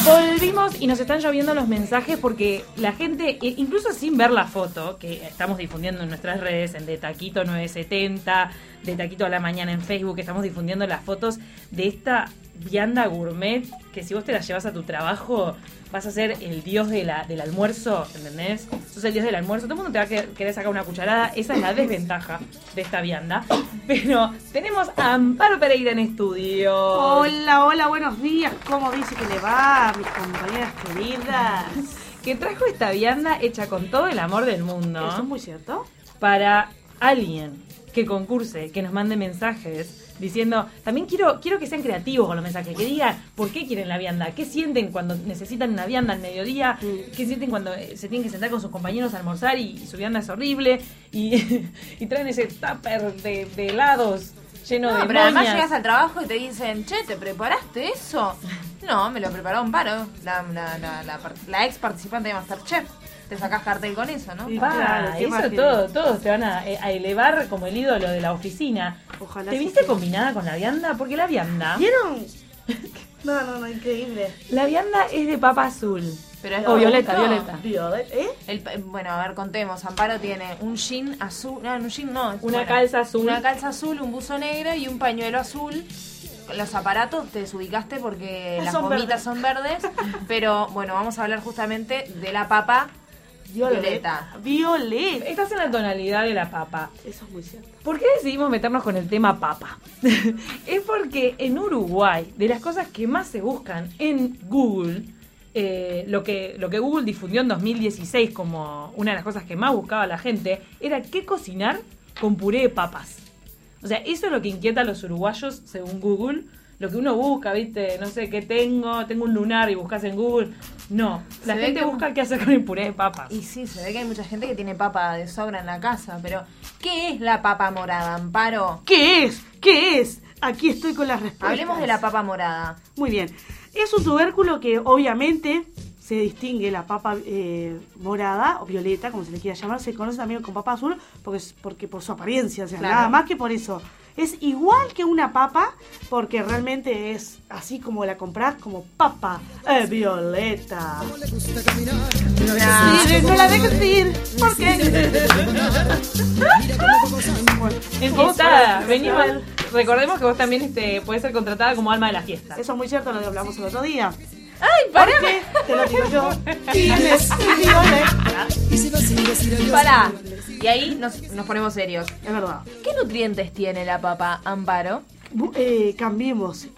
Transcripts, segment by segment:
Volvimos y nos están lloviendo los mensajes porque la gente, incluso sin ver la foto que estamos difundiendo en nuestras redes, en de Taquito 970, de Taquito a la Mañana en Facebook, estamos difundiendo las fotos de esta vianda gourmet que si vos te la llevas a tu trabajo vas a ser el dios del almuerzo, ¿entendés? Sos el dios del almuerzo, todo el mundo te va a querer sacar una cucharada, esa es la desventaja de esta vianda. Pero tenemos a Amparo Pereira en estudio. Hola, buenos días, ¿cómo dice que le va, mis compañeras queridas? Que trajo esta vianda hecha con todo el amor del mundo. ¿Eso es muy cierto? Para alguien que concurse, que nos mande mensajes diciendo, también quiero que sean creativos con los mensajes, que digan por qué quieren la vianda, qué sienten cuando necesitan una vianda al mediodía, qué sienten cuando se tienen que sentar con sus compañeros a almorzar y su vianda es horrible y traen ese tupper de helados lleno de pero además moñas. llegas al trabajo y te dicen, che, ¿te preparaste eso? No, me lo preparó Amparo, la ex participante de MasterChef. Te sacás cartel con eso, ¿no? Claro, eso todos te van a elevar como el ídolo de la oficina. Ojalá. ¿Te viste combinada con la vianda? Porque la vianda... ¿Vieron? No, increíble. La vianda es de papa azul. Pero es o violeta. Bueno, a ver, contemos. Amparo tiene un jean azul. No, un jean no. Una calza azul. Una calza azul, un buzo negro y un pañuelo azul. Los aparatos te desubicaste porque las gomitas son verdes. Pero bueno, vamos a hablar justamente de la papa violeta. Estás en la tonalidad de la papa. Eso es muy cierto. ¿Por qué decidimos meternos con el tema papa? Es porque en Uruguay, de las cosas que más se buscan en Google, lo que Google difundió en 2016 como una de las cosas que más buscaba la gente, era qué cocinar con puré de papas. O sea, eso es lo que inquieta a los uruguayos según Google. Lo que uno busca, ¿viste? No sé, ¿qué tengo? Tengo un lunar y buscas en Google. No, la gente busca qué hacer con el puré de papas. Y sí, se ve que hay mucha gente que tiene papa de sobra en la casa, pero ¿qué es la papa morada, Amparo? ¿Qué es? Aquí estoy con las respuestas. Hablemos de la papa morada. Muy bien. Es un tubérculo que obviamente se distingue la papa morada o violeta, como se le quiera llamar. Se conoce también con papa azul porque por su apariencia, o sea, claro. Nada más que por eso. Es igual que una papa, porque realmente es así como la comprás, como papa violeta. No la dejes ir, ¿por qué? Enfiestada, venimos. Recordemos que vos también podés ser contratada como alma de la fiesta. Eso es muy cierto, lo hablamos el otro día. ¡Ay, pará! Porque, te lo digo yo, tienes violeta. Pará. Y ahí nos ponemos serios. Es verdad. ¿Qué nutrientes tiene la papa, Amparo? Cambiemos.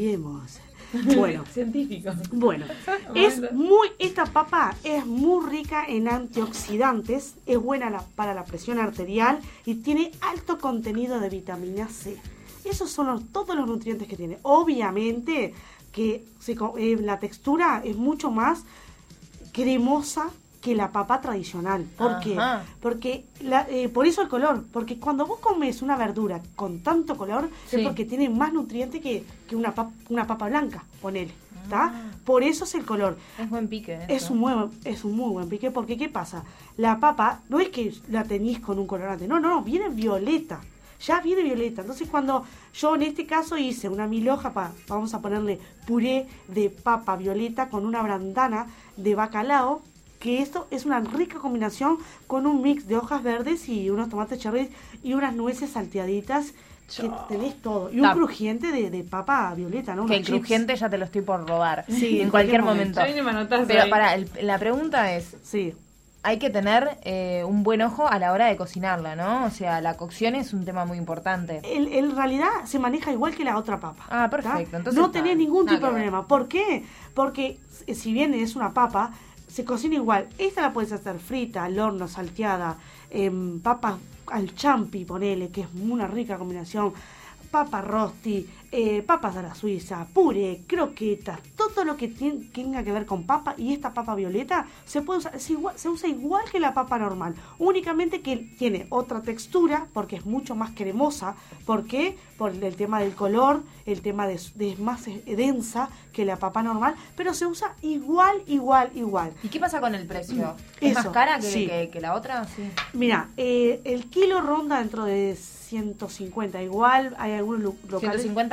Bueno, Científico. Bueno, esta papa es muy rica en antioxidantes, es buena para la presión arterial y tiene alto contenido de vitamina C. Esos son todos los nutrientes que tiene. Obviamente que la textura es mucho más cremosa que la papa tradicional. ¿Por qué? Porque por eso el color. Porque cuando vos comes una verdura con tanto color, sí, es porque tiene más nutriente que una papa blanca, ponele. ¿Está? Por eso es el color. Es buen pique. Es un muy buen pique. Porque ¿qué pasa? La papa no es que la tenéis con un colorante. No, viene violeta. Ya viene violeta. Entonces cuando yo en este caso hice una milhoja, vamos a ponerle puré de papa violeta con una brandana de bacalao, que esto es una rica combinación con un mix de hojas verdes y unos tomates cherries y unas nueces salteaditas, que tenés todo. Y un crujiente de papa violeta, ¿no? Que el crujiente ya te lo estoy por robar. Sí, en cualquier momento. Pero la pregunta es... Sí. Hay que tener un buen ojo a la hora de cocinarla, ¿no? O sea, la cocción es un tema muy importante. En realidad se maneja igual que la otra papa. Ah, perfecto. Entonces no tenés ningún tipo de problema. ¿Por qué? Porque si bien es una papa, se cocina igual. Esta la puedes hacer frita, al horno, salteada, papa al champi, ponele, que es una rica combinación. Papa rosti, papas a la suiza, puré, croquetas, todo lo que tenga que ver con papa. Y esta papa violeta se puede usar, se usa igual que la papa normal, únicamente que tiene otra textura porque es mucho más cremosa. ¿Por qué? Por el tema del color, el tema de es más densa que la papa normal, pero se usa igual. ¿Y qué pasa con el precio? ¿Es más cara que la otra? Sí. Mira, el kilo ronda dentro de 150, igual hay algunos locales. 150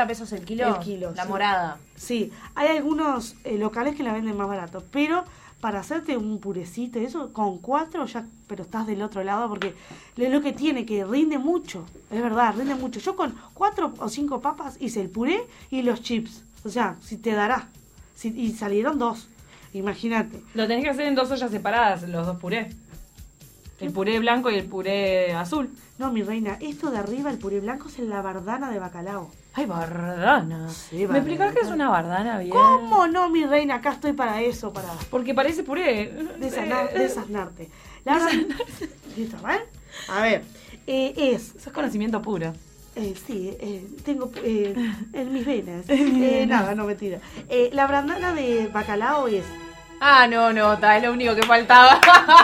pesos el kilo. El kilo, La sí. morada. Sí, hay algunos locales que la venden más barato, pero para hacerte un purecito y eso, con 4 ya, pero estás del otro lado porque es lo que tiene, que rinde mucho, es verdad, rinde mucho. Yo con 4 o 5 papas hice el puré y los chips, o sea, si te dará, y salieron 2, imagínate. Lo tenés que hacer en 2 ollas separadas, los 2 purés. El puré blanco y el puré azul. No, mi reina, esto de arriba, el puré blanco, es la bardana de bacalao. Ay, bardana. Sí, ¿Me bardana. explicás qué es una bardana bien? ¿Cómo no, mi reina? Acá estoy para eso, para Porque parece puré. desasnarte. La verdad, ¿listo, mal? A ver, Eso es conocimiento puro. sí, tengo en mis venas. Nada, no, mentira. La brandana de bacalao es... Ah, no, es lo único que faltaba.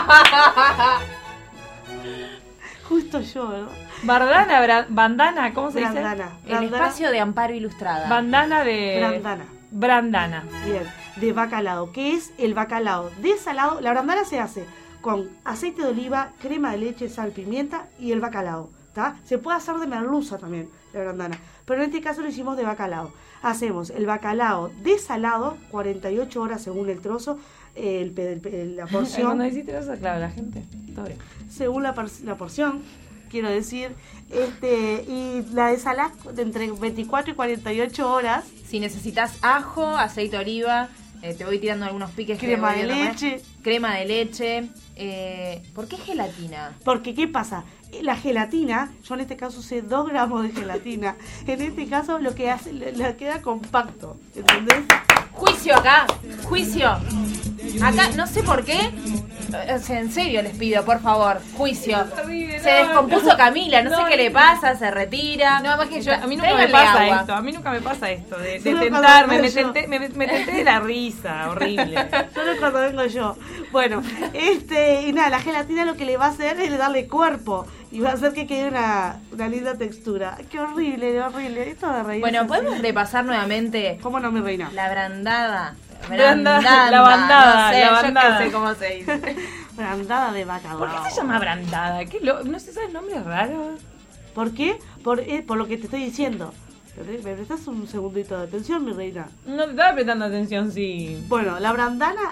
Justo yo, ¿verdad? Bandana, ¿cómo se dice? Brandana. El espacio de Amparo Ilustrada. Bandana de... Brandana. Brandana. Bien, de bacalao, que es el bacalao desalado. La brandana se hace con aceite de oliva, crema de leche, sal, pimienta y el bacalao, ¿tá? Se puede hacer de merluza también, la brandana, pero en este caso lo hicimos de bacalao. Hacemos el bacalao desalado, 48 horas según el trozo, la porción. Cuando hiciste eso, claro, la gente. Todo bien. Según la porción, quiero decir, y la desalás de entre 24 y 48 horas. Si necesitas ajo, aceite de oliva, te voy tirando algunos piques. Crema que de voy a tomar. leche. Crema de leche. ¿Por qué gelatina? Porque, ¿qué pasa? La gelatina, yo en este caso usé 2 gramos de gelatina. En este caso lo que hace, le queda compacto, ¿entendés? Juicio acá, juicio. Acá, no sé por qué. O sea, en serio les pido, por favor, juicio. Horrible, Se descompuso Camila, no sé qué le pasa, se retira. No, más que yo, a mí nunca me Tráiganle pasa agua. esto, a mí nunca me pasa esto de Solo tentarme, cuando me yo. tenté de la risa, horrible. Solo cuando vengo yo. Bueno, y nada, la gelatina lo que le va a hacer es darle cuerpo y va a hacer que quede una linda textura. Qué horrible, horrible. Esto de reír. Bueno, ¿podemos repasar nuevamente ¿Cómo no, mi reina? la brandada? La bandada, no sé, la yo bandada. qué sé cómo se dice. Brandada de bacalao. ¿Por qué se llama brandada? No sé, ¿sabes nombres raros? ¿Por qué? Por lo que te estoy diciendo. ¿Me prestas un segundito de atención, mi reina? No te estaba prestando atención, sí. Bueno, la brandana.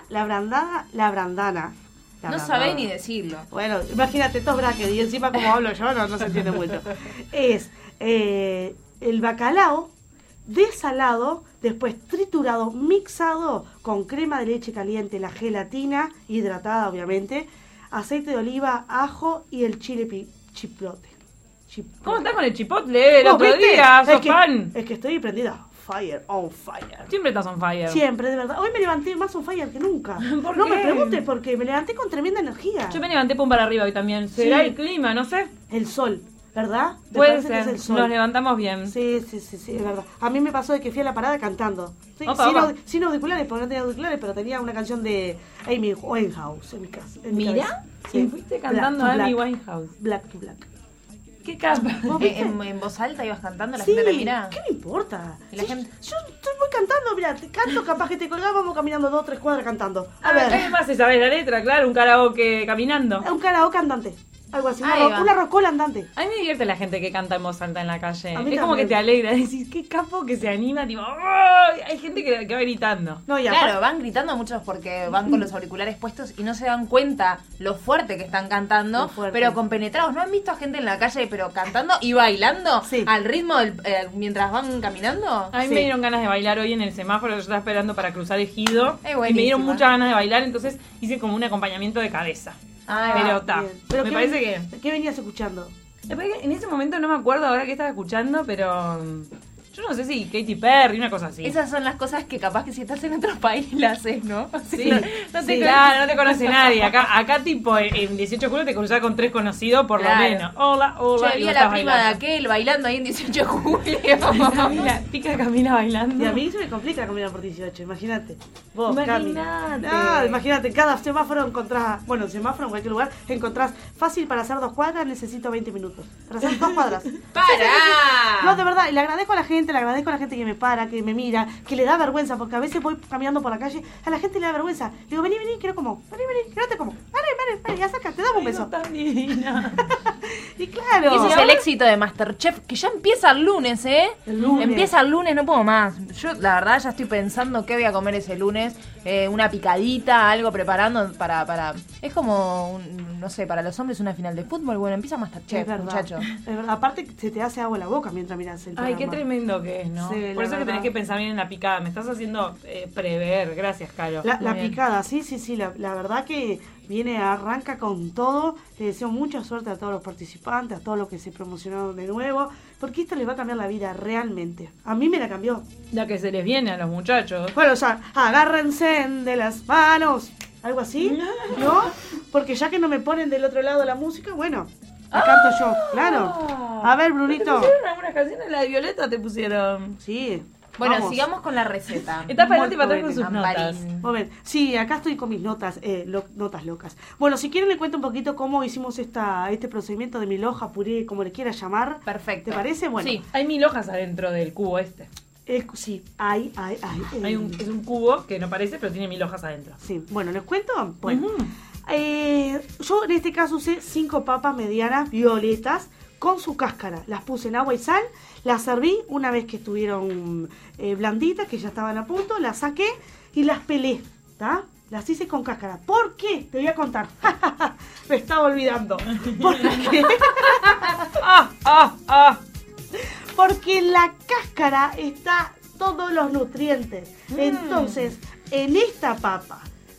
No sabés ni decirlo. Bueno, imagínate, estos brackets y encima como hablo yo, no se entiende mucho. Es el bacalao desalado, después triturado, mixado con crema de leche caliente, la gelatina hidratada obviamente, aceite de oliva, ajo y el chile chiplote. ¿Cómo estás con el chipotle el ¿Vos otro viste? día? Es ¿Sos que- fan? Es que estoy prendida. Fire, on fire. Siempre estás on fire. Siempre, de verdad. Hoy me levanté más on fire que nunca. ¿Por No qué? me preguntes por qué. Me levanté con tremenda energía. Yo me levanté pum para arriba hoy también. ¿Será Sí. el clima? No sé. El sol, ¿verdad? Me Puede parece que ser. es el sol. Nos levantamos bien. Sí, es verdad. A mí me pasó de que fui a la parada cantando. Sí, Opa, sin, opa. sin auriculares, porque no tenía auriculares, pero tenía una canción de Amy Winehouse en mi casa. En mi Mirá, cabeza. y Sí. fuiste cantando Black to Amy Black. Winehouse. Black to Black. ¿Qué capa? ¿Vos viste? En voz alta ibas cantando, la Sí, gente te mira. ¿qué me importa? Y la Sí, gente- Yo voy cantando, mira, te canto, capaz que te colgás, vamos caminando 2 o 3 cuadras cantando. A ¿Qué ver, más se sabe la letra? Claro, un karaoke caminando. un karaoke andante. Algo así, Ahí va. una rocola andante. A mí me divierte la gente que canta en voz alta en la calle. A mí Es como que también. te alegra. Decís, qué capo que se anima. Tipo, ¡ay! Hay gente que va gritando. No, y Claro, aparte- van gritando muchos porque van con los auriculares puestos y no se dan cuenta lo fuerte que están cantando, Lo fuerte. pero compenetrados. ¿No han visto a gente en la calle pero cantando y bailando Sí. al ritmo mientras van caminando? A mí Sí. me dieron ganas de bailar hoy en el semáforo. Yo estaba esperando para cruzar Ejido. Es Y buenísima. me dieron muchas ganas de bailar. Entonces hice como un acompañamiento de cabeza. Ah, Pero está. Bien. Pero Me ¿qué parece ven- que. ¿Qué venías escuchando? En ese momento no me acuerdo ahora que estaba escuchando, pero. Yo no sé si Katy Perry, una cosa así. esas son las cosas que capaz que si estás en otro país las haces, ¿no? Sí, no, sí, claro, no te conoce nadie. Acá tipo, en 18 de julio te cruzás con 3 conocidos por Claro. lo menos. Hola, Yo hola. vi y a vos la estás prima de bailando. aquel bailando ahí en 18 de julio. Camila, pica Camila bailando. Y a mí se me complica caminar por 18, imagínate. Vos, Cami. Imagínate. Ah, imagínate, cada semáforo encontrás, bueno, semáforo en cualquier lugar, encontrás fácil para hacer 2 cuadras, necesito 20 minutos. Para hacer 2 cuadras. ¡Para! No, de verdad, y le agradezco a la gente que me para, que me mira, que le da vergüenza, porque a veces voy caminando por la calle, a la gente le da vergüenza. Le digo, vení, que no como, vení, que no te como. Vení, acércate, dame un beso. Tan divina. Y claro. Y ese es el éxito de Masterchef, que ya empieza el lunes, ¿eh? El lunes. Empieza el lunes, no puedo más. Yo, la verdad, ya estoy pensando qué voy a comer ese lunes. Una picadita, algo preparando para... Es como, no sé, para los hombres una final de fútbol. Bueno, empieza Masterchef, Es verdad. muchacho. Es verdad. Aparte, se te hace agua la boca mientras miras el Ay, qué programa. tremendo que es, ¿no? Sí, Por la eso es que verdad. tenés que pensar bien en la picada. Me estás haciendo prever. Gracias, Caro. La Muy bien. picada, sí. La verdad que arranca con todo. Le deseo mucha suerte a todos los participantes, a todos los que se promocionaron de nuevo, porque esto les va a cambiar la vida realmente. A mí me la cambió. La que se les viene a los muchachos. Bueno, o sea, agárrense de las manos, algo así, ¿no? Porque ya que no me ponen del otro lado la música, bueno, la canto yo, claro. A ver, ¿Te Brunito. pusieron algunas canciones? La de Violeta te pusieron. Sí. Bueno, vamos. sigamos con la receta. Está para adelante y para atrás con Muerto sus notas. Amparín. Muy bien. Sí, acá estoy con mis notas, notas locas. Bueno, si quieren le cuento un poquito cómo hicimos este procedimiento de milhoja, puré, como le quieras llamar. Perfecto. ¿Te parece? Bueno, Sí. Hay 1000 hojas adentro del cubo este. sí, hay. Es un cubo que no parece, pero tiene 1000 hojas adentro. Sí, bueno, ¿les cuento? Bueno, Ujú. yo en este caso usé 5 papas medianas violetas con su cáscara. Las puse en agua y sal, las serví una vez que estuvieron blanditas, que ya estaban a punto, las saqué y las pelé, ¿tá? Las hice con cáscara. ¿Por qué? Te voy a contar. Me estaba olvidando. Porque en la cáscara está todos los nutrientes. Entonces, en esta papa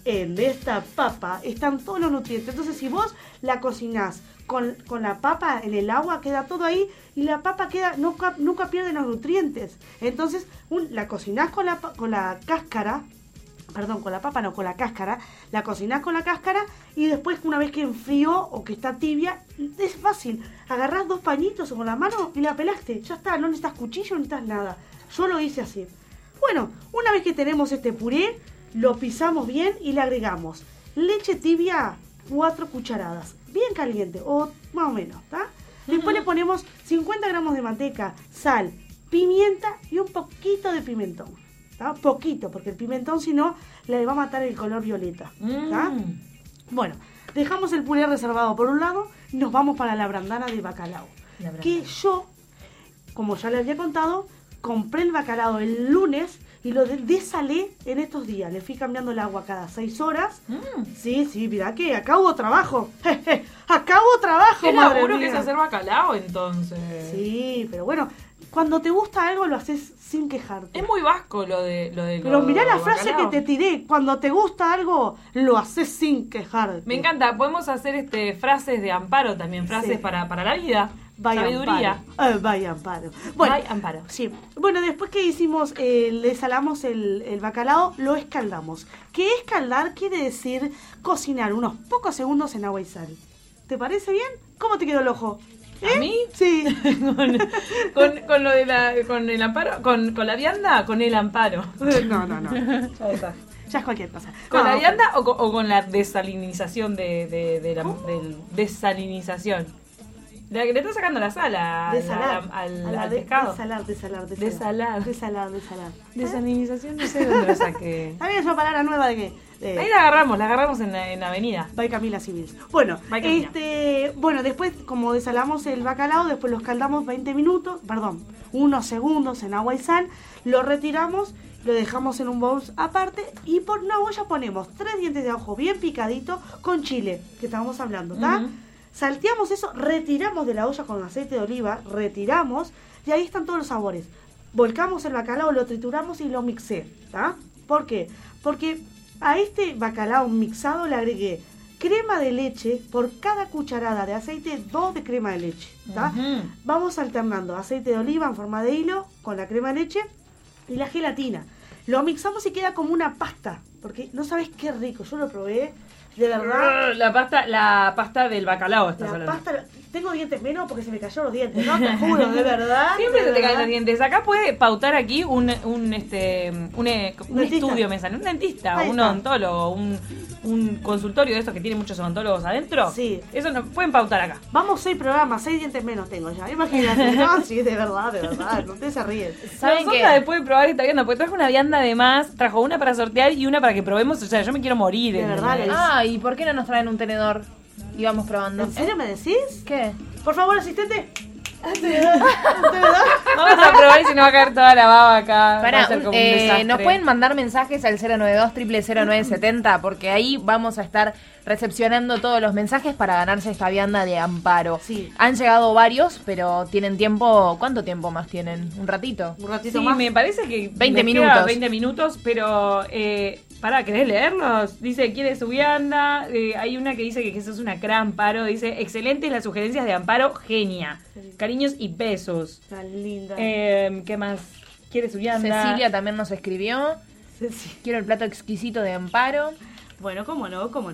están todos los nutrientes. Entonces, si vos la cocinás con la papa en el agua, queda todo ahí y la papa nunca pierde los nutrientes. Entonces, la cocinás con la cáscara. Perdón, con la papa no, con la cáscara. La cocinás con la cáscara y después, una vez que enfrió o que está tibia, es fácil. Agarrás 2 pañitos con la mano y la pelaste. Ya está, no necesitas cuchillo, no necesitas nada. Yo lo hice así. Bueno, una vez que tenemos este puré, lo pisamos bien y le agregamos leche tibia, 4 cucharadas. Bien caliente, o más o menos, ¿está? Después le ponemos 50 gramos de manteca, sal, pimienta y un poquito de pimentón. ¿Tá? Poquito, porque el pimentón si no le va a matar el color violeta. ¿Tá? Bueno, dejamos el puré reservado por un lado y nos vamos para la brandana de bacalao. Que yo, como ya les había contado, compré el bacalao el lunes y lo desalé en estos días. Le fui cambiando el agua cada 6 horas. Sí, mirá que acá hubo trabajo. Acá hubo trabajo, Qué madre laburo que mía. es hacer bacalao, entonces. Sí, pero bueno, cuando te gusta algo lo haces sin quejarte. Es muy vasco lo de Pero mirá la del frase bacalao. que te tiré. Cuando te gusta algo, lo haces sin quejarte. Me encanta. Podemos hacer frases de amparo también, frases Sí. para la vida. Vaya Sabiduría. amparo. Vaya amparo. Bueno, Ay, amparo. sí. Bueno, después que hicimos, le salamos el bacalao, lo escaldamos. Que escaldar quiere decir cocinar unos pocos segundos en agua y sal. ¿Te parece bien? ¿Cómo te quedó el ojo? ¿A mí? Sí. con lo de con el amparo, con la vianda, con el amparo. No. Ya está. Ya es cualquier cosa. ¿Con No, la vianda o con la desalinización del desalinización? La que le está sacando la sal Desalar. al pescado. Desalar. Desalar. Desalinización, no sé de dónde lo saqué. También es una palabra nueva de que... Ahí la agarramos en la avenida. By Camila Civils. Bueno, By Camila. bueno, después como desalamos el bacalao, después lo escaldamos 20 minutos, unos segundos en agua y sal, lo retiramos, lo dejamos en un bowl aparte y por una olla ponemos 3 dientes de ajo bien picaditos con chile, que estábamos hablando, ¿está? Ujú. Salteamos eso, retiramos de la olla con aceite de oliva, retiramos y ahí están todos los sabores. Volcamos el bacalao, lo trituramos y lo mixé, ¿está? ¿Por qué? Porque a este bacalao mixado le agregué crema de leche, por cada cucharada de aceite, 2 de crema de leche, ¿tá? Ujú. Vamos alternando aceite de oliva en forma de hilo con la crema de leche y la gelatina. Lo mixamos y queda como una pasta, porque no sabes qué rico, yo lo probé, de verdad. La pasta del bacalao estás La hablando. pasta, tengo dientes menos porque se me cayó los dientes, ¿no? Te juro, de verdad. Siempre de se te caen verdad. los dientes. Acá puede pautar aquí un Dentista. estudio, me sale, un dentista, Ahí un está. odontólogo, un consultorio de estos que tiene muchos odontólogos adentro. Sí. Eso no pueden pautar acá. Vamos 6 programas, 6 dientes menos tengo ya. Imagínate, ¿no? Sí, de verdad, no te se ríen. ¿Saben Nosotras qué? después de probar esta vianda, porque trajo una vianda de más, trajo una para sortear y una para que probemos. O sea, yo me quiero morir. De ¿entendés? verdad, Ah, ¿y por qué no nos traen un tenedor? Y vamos probando. ¿En serio me decís? ¿Qué? Por favor, asistente. Vamos a probar y se nos va a caer toda la baba acá. Va a ser como un desastre. Nos pueden mandar mensajes al 092-00970 porque ahí vamos a estar recepcionando todos los mensajes para ganarse esta vianda de Amparo. Sí. Han llegado varios, pero tienen tiempo. ¿Cuánto tiempo más tienen? ¿Un ratito? Un ratito Sí, más. me parece que 20 me queda minutos. 20 minutos, pero ¿querés leerlos? Dice, ¿quiere su vianda? Hay una que dice que eso es una gran Amparo. Dice, excelentes las sugerencias de Amparo, genia. Cariños y besos. Tan linda. ¿Qué más? ¿Quiere su vianda? Cecilia también nos escribió. Quiero el plato exquisito de Amparo. Bueno, cómo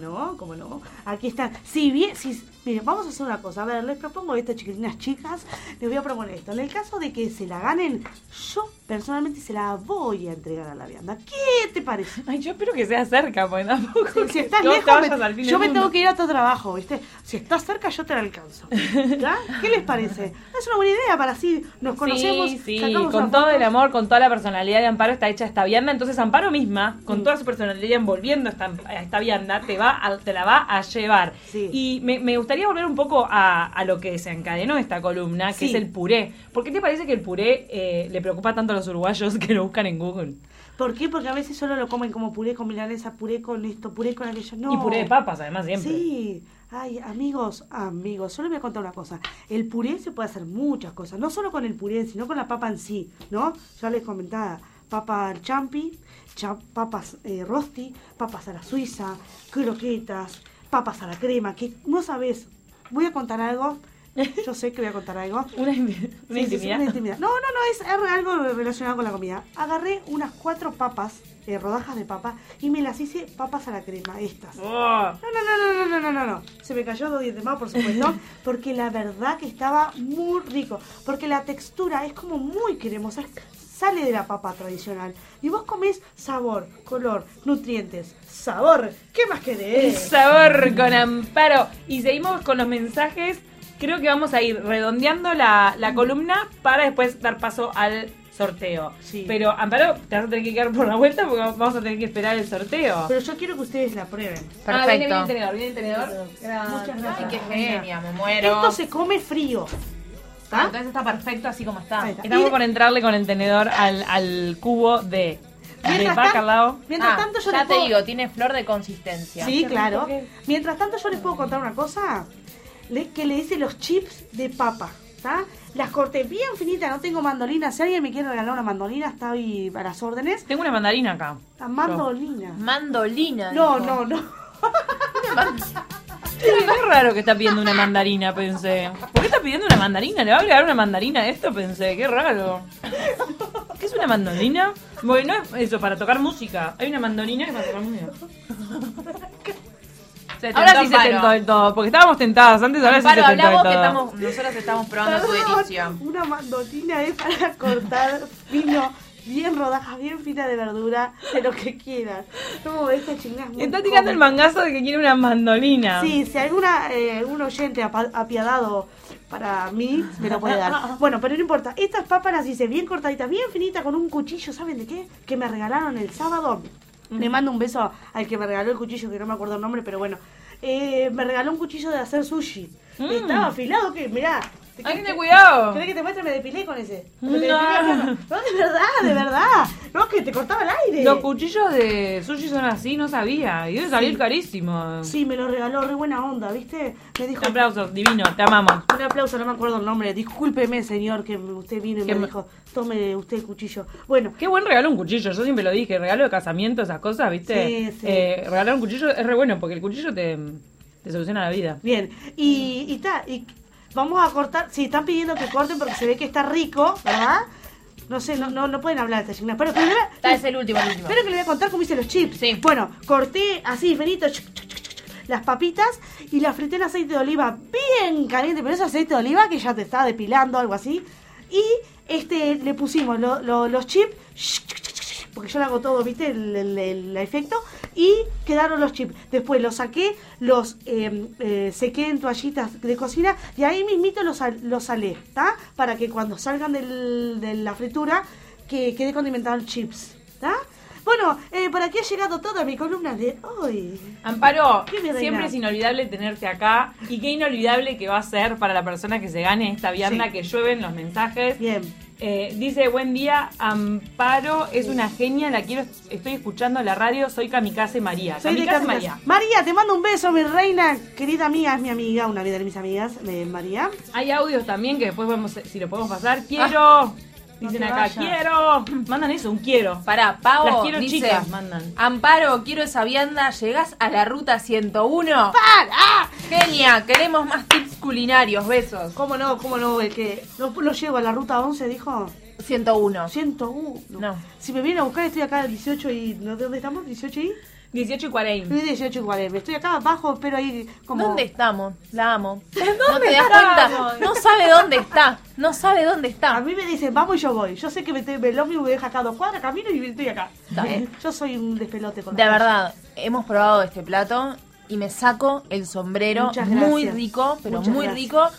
no. Aquí están. Miren, vamos a hacer una cosa. A ver, les propongo esto, chiquilinas chicas. Les voy a proponer esto. En el caso de que se la ganen, yo personalmente se la voy a entregar a la vianda. ¿Qué te parece? Ay, yo espero que sea cerca, porque tampoco. Si estás no te lejos, vayas al fin yo del me mundo. tengo que ir a tu trabajo, ¿viste? Si estás cerca, yo te la alcanzo. ¿Ya? ¿Qué les parece? Es una buena idea para así nos conocemos. Sí, sacamos con unas todo fotos. el amor, con toda la personalidad de Amparo está hecha esta vianda. Entonces Amparo misma, con toda su personalidad envolviendo esta vianda, te la va a llevar. Sí. Y me gustaría volver un poco a lo que se encadenó esta columna, que Sí. es el puré. ¿Por qué te parece que el puré le preocupa tanto a los uruguayos que lo buscan en Google? ¿Por qué? Porque a veces solo lo comen como puré con milanesa, puré con esto, puré con aquello. No. Y puré de papas, además, siempre. Sí. Ay, amigos, solo voy a contar una cosa. El puré se puede hacer muchas cosas, no solo con el puré, sino con la papa en sí, ¿no? Ya les comentaba, papa al champi, papas rosti, papas a la suiza, croquetas, papas a la crema, que no sabes. Voy a contar algo. Yo sé que voy a contar algo. Una Sí, intimidad. una intimidad. No, es algo relacionado con la comida. Agarré unas 4 papas, rodajas de papa, y me las hice papas a la crema, estas. Oh. No. Se me cayó 2 dientes más, por supuesto, porque la verdad que estaba muy rico. Porque la textura es como muy cremosa, sale de la papa tradicional. Y vos comés sabor, color, nutrientes, sabor. ¿Qué más El querés? sabor con Amparo. Y seguimos con los mensajes. Creo que vamos a ir redondeando la columna para después dar paso al sorteo. Sí. Pero, Amparo, te vas a tener que quedar por la vuelta porque vamos a tener que esperar el sorteo. Pero yo quiero que ustedes la prueben. Perfecto. Viene el tenedor, viene el tenedor. Muchas gracias. Ay, qué genia, me muero. Esto se come frío. ¿Tá? Entonces está perfecto así como está. Ahí está. Estamos Y- por entrarle con el tenedor al cubo de Mientras bacalao. Mientras tanto yo ya les te puedo... digo, tiene flor de consistencia. Sí, Qué claro. rico que es. Mientras tanto yo les puedo contar una cosa que le hice los chips de papa, ¿está? Las corté bien finitas, no tengo mandolina. Si alguien me quiere regalar una mandolina, está ahí a las órdenes. Tengo una mandarina acá. La mandolina. Mandolina. No, dijo. no. Es raro que está pidiendo una mandarina, pensé. ¿Por qué está pidiendo una mandarina? ¿Le va a agregar una mandarina a esto? Pensé, qué raro. ¿Qué es una mandolina? Bueno, no es eso, para tocar música. Hay una mandolina que es para tocar música. Ahora sí se tentó del todo, porque estábamos tentadas antes, ahora sí se Amparo, tentó del hablamos todo. que nosotros estamos probando tu Perdón, delicia. una mandolina es para cortar fino, bien rodajas, bien finas de verdura, de lo que quieran. No, esta chingada es muy Está tirando el cómica. mangazo de que quiere una mandolina. Sí, si algún oyente apiadado para mí, me lo puede dar. Bueno, pero no importa. Estas papas las hice bien cortaditas, bien finitas, con un cuchillo, ¿saben de qué? Que me regalaron el sábado. Le mando un beso al que me regaló el cuchillo, que no me acuerdo el nombre, pero bueno. Me regaló un cuchillo de hacer sushi. Estaba afilado, que mirá. Hay que tener cuidado. ¿Querés que te muestre? Me depilé con ese. No. Me depilé con- No, de verdad. No, que te cortaba el aire. Los cuchillos de sushi son así, no sabía. Y debe salir Sí. carísimo. Sí, me lo regaló, re buena onda, ¿viste? Me dijo... Aplausos, divino, te amamos. Un aplauso, no me acuerdo el nombre. Discúlpeme, señor, que usted vino y Que me me- dijo, tome usted el cuchillo. Bueno, Qué buen regalo un cuchillo, yo siempre lo dije, regalo de casamiento, esas cosas, ¿viste? Sí, sí. Regalar un cuchillo es re bueno porque el cuchillo te soluciona la vida. bien. Y vamos a cortar. Sí, están pidiendo que corten porque se ve que está rico, ¿verdad? No sé, no pueden hablar de esta chingada. Pero Es el último, el último. espero que le voy a contar cómo hice los chips. Sí. Bueno, corté así, finito, las papitas y las frité en aceite de oliva bien caliente, pero es aceite de oliva que ya te está depilando, algo así. Y le pusimos los chips, porque yo lo hago todo, ¿viste? El efecto. Y quedaron los chips. Después los saqué, los sequé en toallitas de cocina y ahí mismito los salé, ¿está? Para que cuando salgan de la fritura que quede condimentado el chips, ¿está? Bueno, por aquí ha llegado toda mi columna de hoy. Amparo, ¿Qué, mi reina? siempre es inolvidable tenerte acá. Y qué inolvidable que va a ser para la persona que se gane esta vianda, Sí. que llueven los mensajes. Bien. Dice, buen día, Amparo es una genia, estoy escuchando la radio, soy Kamikaze María. Soy de Kamikaze Kamikaze. María. María, te mando un beso, mi reina, querida amiga, es mi amiga, una de mis amigas, María. Hay audios también que después vemos si lo podemos pasar. Quiero, dicen no te acá, vayas. quiero. Mandan eso, un quiero. Pará, Pavo Las quiero dice, chicas, mandan. Amparo, quiero esa vianda, ¿llegás a la ruta 101? ¡Para! Genia, queremos más tips culinarios, besos. ¿Cómo no? El que lo llevo a la ruta 11, dijo. 101. 101. No. Si me vienen a buscar, estoy acá 18 y... ¿De dónde estamos? ¿18 y? 18 y 40. Estoy 18 y 40. Estoy acá abajo, pero ahí como... ¿Dónde estamos? La amo. ¿Dónde ¿No te das estamos? cuenta? No sabe dónde está. No sabe dónde A está. mí me dicen, vamos y yo voy. Yo sé que el ómnibus me deja acá 2 cuadras, camino y estoy acá. Está bien. Yo soy un despelote con De las cosas. verdad, hemos probado este plato y me saco el sombrero. Muchas Muy gracias. rico, pero Muchas muy gracias. rico.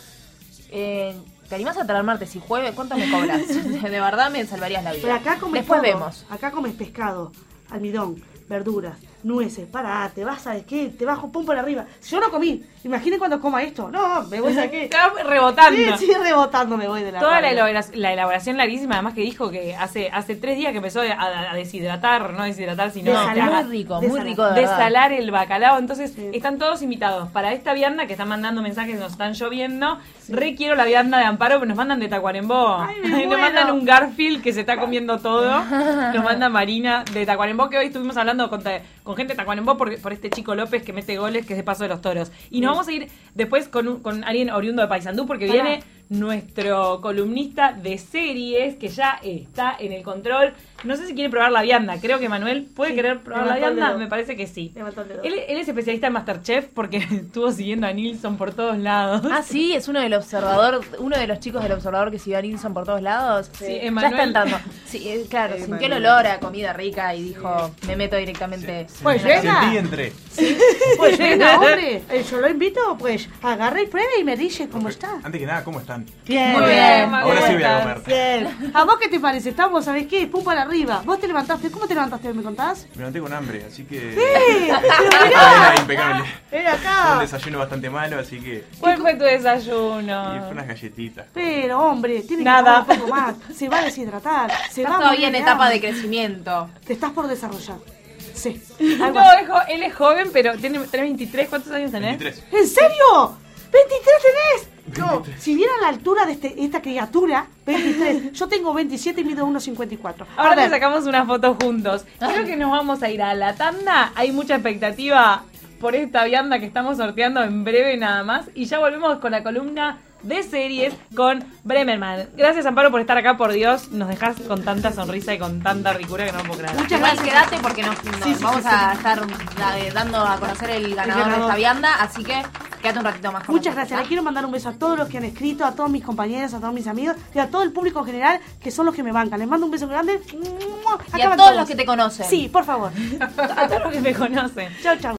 ¿Te animás a traer martes y jueves? ¿Cuánto me cobras? De verdad me salvarías la vida. Pero acá comes Después todo. vemos. Acá comes pescado, almidón, verduras, nueces. Pará, te vas, ¿sabes qué? Te bajo pum por arriba. Yo no comí. Imaginen cuando coma esto. No, me voy a qué. Estaba rebotando. Sí, rebotando me voy de la Toda radio. la elaboración larguísima, además que dijo que hace 3 días que empezó a deshidratar, no deshidratar, sino No, Desalar. muy rico, Desalar. muy rico de verdad. desalar el bacalao. Entonces Sí. están todos invitados para esta vianda que están mandando mensajes, nos están lloviendo. Re quiero la vianda de Amparo, pero nos mandan de Tacuarembó. Ay, me Nos muero. mandan un Garfield que se está comiendo todo. Nos manda Marina de Tacuarembó, que hoy estuvimos hablando con gente de Tacuarembó por este chico López que mete goles, que es de Paso de los Toros. Y nos vamos a ir después con alguien oriundo de Paysandú, porque Pará. viene nuestro columnista de series, que ya está en el control. No sé si quiere probar la vianda. Creo que Manuel puede Sí, querer probar la levantó el vianda. dedo. Me parece que sí. Levantó el dedo. Él es especialista en Masterchef porque estuvo siguiendo a Nilsson por todos lados. Ah, sí, es uno de los chicos del observador que siguió a Nilsson por todos lados. Sí, Ya Emanuel. está entrando. Sí, claro, sintió el olor a comida rica y dijo, me meto directamente. Pues en la venga. Sentí y entré. Pues venga, hombre. Yo lo invito, pues agarra y pruebe y me dice cómo está. Antes que nada, ¿cómo están? Bien. Muy bien, Ahora sí voy a comer. Bien. ¿A vos qué te parece? Estamos, ¿sabés qué? Pum para arriba. ¿Vos te levantaste? ¿Cómo te levantaste? ¿Me contás? Me levanté con hambre, así que... ¡Sí! ¡Pero Era mirá! impecable. ¡Ven Fue un acá! desayuno bastante malo, así que... ¿Cuál fue tu Y desayuno? fue unas galletitas. Pero, hombre, tiene Nada. que comer un poco más. Se va a deshidratar. Se Estás va a todavía en morir etapa de hambre. crecimiento. Te estás por desarrollar. Sí. No, Algo así. él es joven, pero tiene 23. ¿Cuántos años tenés? 23. ¿En serio? ¿23 tenés? No, 23. si vieran la altura de esta criatura, 23. Yo tengo 27 y mido 1,54. A Ahora te ver, sacamos una foto juntos. Creo que nos vamos a ir a la tanda. Hay mucha expectativa por esta vianda que estamos sorteando en breve nada más. Y ya volvemos con la columna de series con Bremerman. Gracias, Amparo, por estar acá, por Dios. Nos dejas con tanta sonrisa y con tanta ricura que no puedo creer. Muchas Igual gracias. quédate porque nos Sí, vamos sí, a estar dando a conocer el ganador de ganador. esta vianda, así que quédate un ratito más con Muchas nosotros, gracias. ¿ah? Le quiero mandar un beso a todos los que han escrito, a todos mis compañeros, a todos mis amigos y a todo el público en general que son los que me bancan. Les mando un beso grande. Y a todos los que te conocen. Sí, por favor. A todos los que me conocen. Chau, chau.